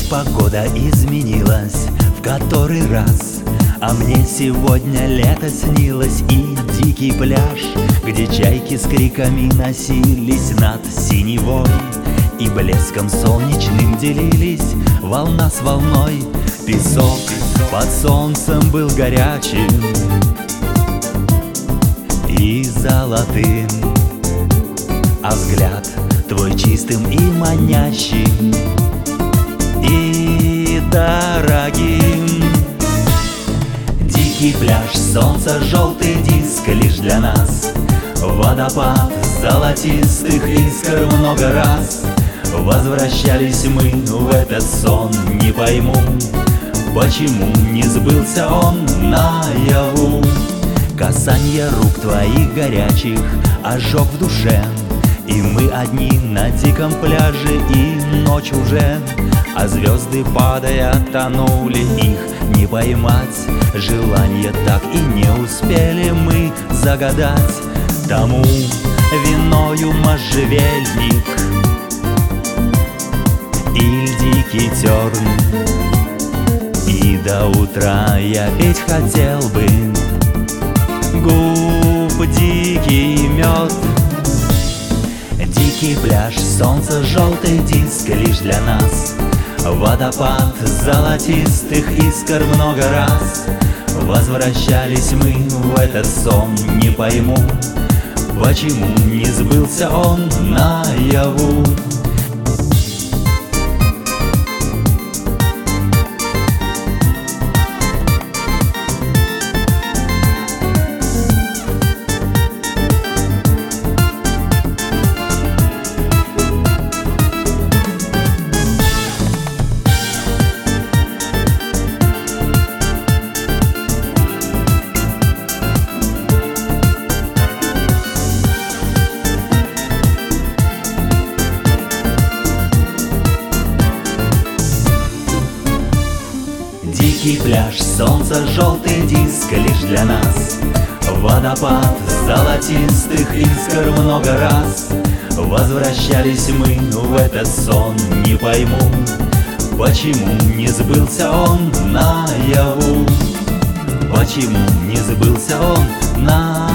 погода изменилась в который раз, а мне сегодня лето снилось и дикий пляж, где чайки с криками носились над синевой и блеском солнечным делились волна с волной. Песок под солнцем был горячим и золотым, а взгляд твой чистым и манящим и дорогим. Дикий пляж, солнце, желтый диск лишь для нас, водопад золотистых искр много раз. Возвращались мы в этот сон, не пойму, почему не сбылся он наяву. Касанье рук твоих горячих, ожог в душе, и мы одни на диком пляже, и ночь уже, а звезды, падая, тонули, их не поймать. Желание так и не успели мы загадать. Тому виною можжевельник или дикий терн, и до утра я петь хотел бы губ дикий мед. Дикий пляж, солнце, желтый диск лишь для нас, водопад золотистых искр много раз. Возвращались мы в этот сон, не пойму, почему не сбылся он наяву. Дикий пляж, солнце, желтый диск лишь для нас, водопад золотистых искр много раз. Возвращались мы в этот сон, не пойму, почему не сбылся он наяву. Почему не сбылся он наяву.